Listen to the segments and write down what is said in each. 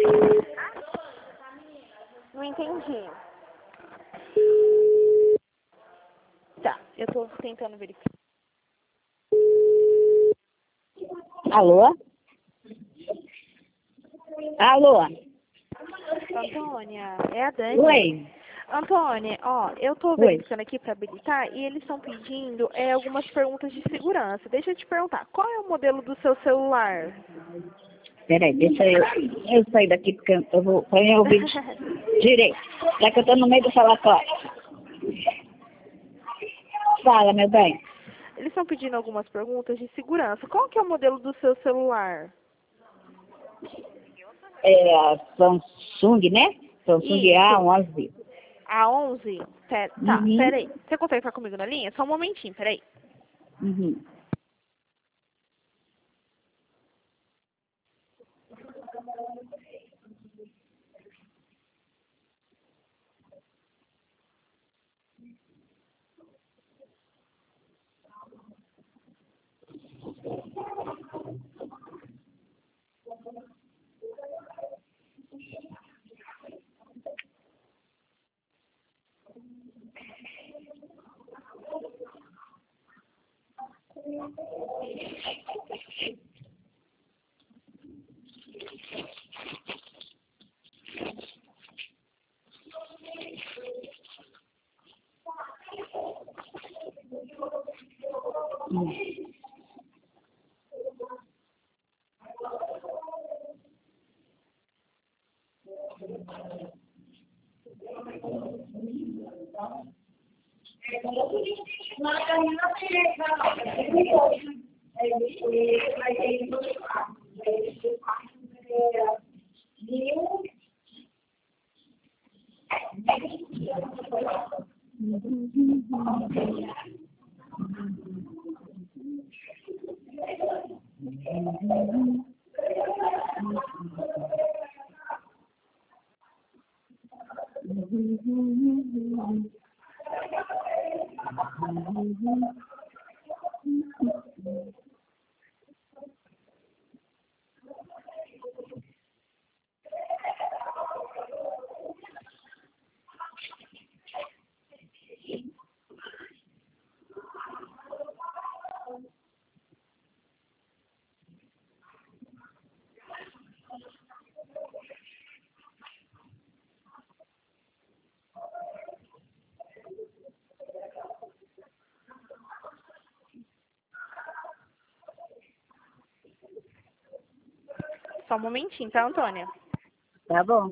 Não entendi. Tá, eu tô tentando verificar. Alô? Alô? Antônia, é a Dani. Oi? Antônia, ó, eu tô Oi. verificando aqui para habilitar e eles estão pedindo algumas perguntas de segurança. Deixa eu te perguntar, qual é o modelo do seu celular? Peraí, deixa eu sair daqui porque eu vou para eu ouvir direito. Já que eu tô no meio do falatório. Fala, meu bem. Eles estão pedindo algumas perguntas de segurança. Qual que é o modelo do seu celular? É a Samsung, né? Samsung Isso. A11. A11? Tá, Uhum. peraí. Você consegue ficar comigo na linha? Só um momentinho, peraí. Uhum. Só um momentinho, tá, Antônia? Tá bom.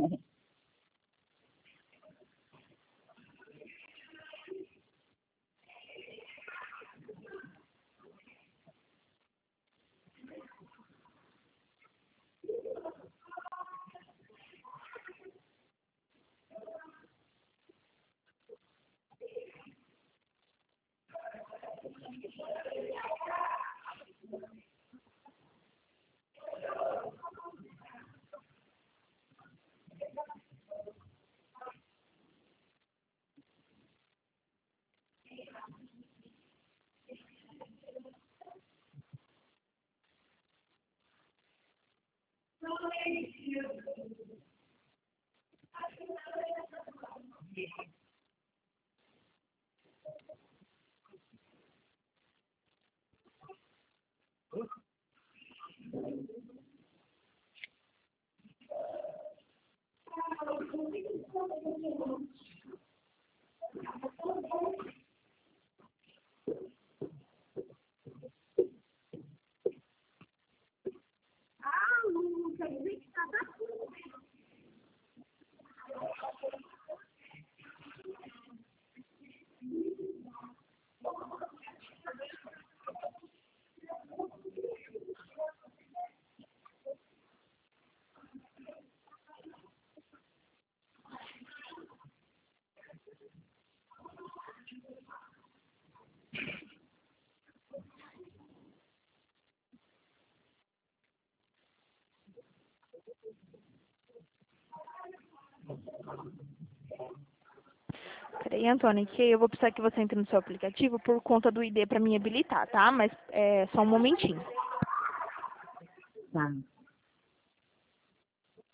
Peraí, Antônia, que eu vou precisar que você entre no seu aplicativo por conta do ID para me habilitar, tá? Mas é só um momentinho. Tá.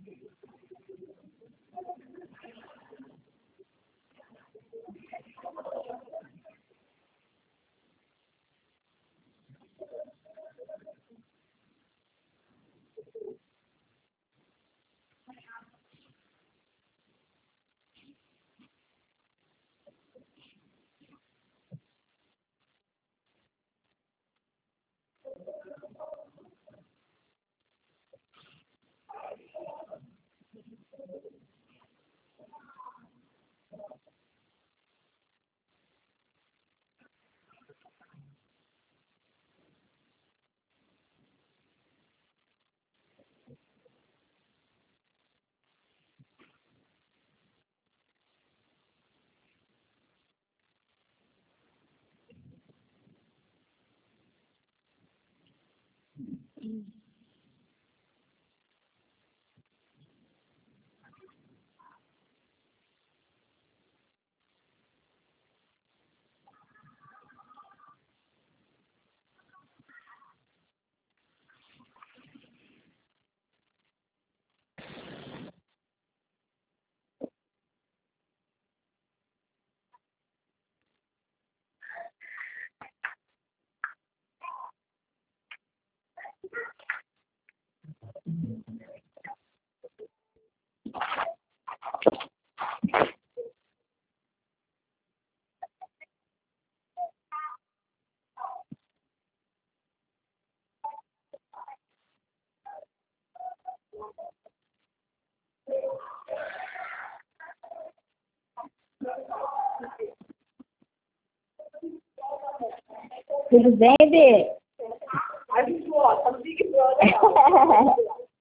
Tudo bem, Bê? A gente tá no Big Brother.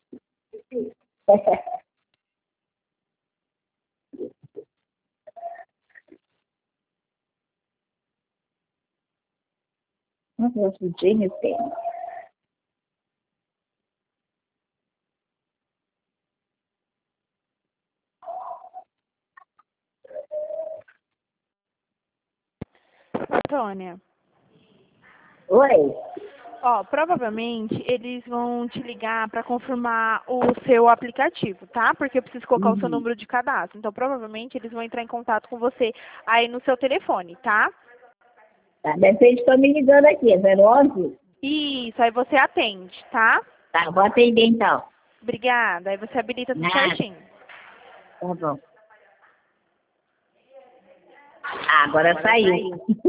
Nossa, os vidinhos tem. Antônia, Oi? ó, provavelmente eles vão te ligar para confirmar o seu aplicativo, tá? Porque eu preciso colocar o seu número de cadastro. Então, provavelmente eles vão entrar em contato com você aí no seu telefone, tá? Tá, de repente estão me ligando aqui, 011? Isso, aí você atende, tá? Tá, vou atender então. Obrigada. Aí você habilita tudo Nada. certinho. Tá bom. Ah, agora saiu.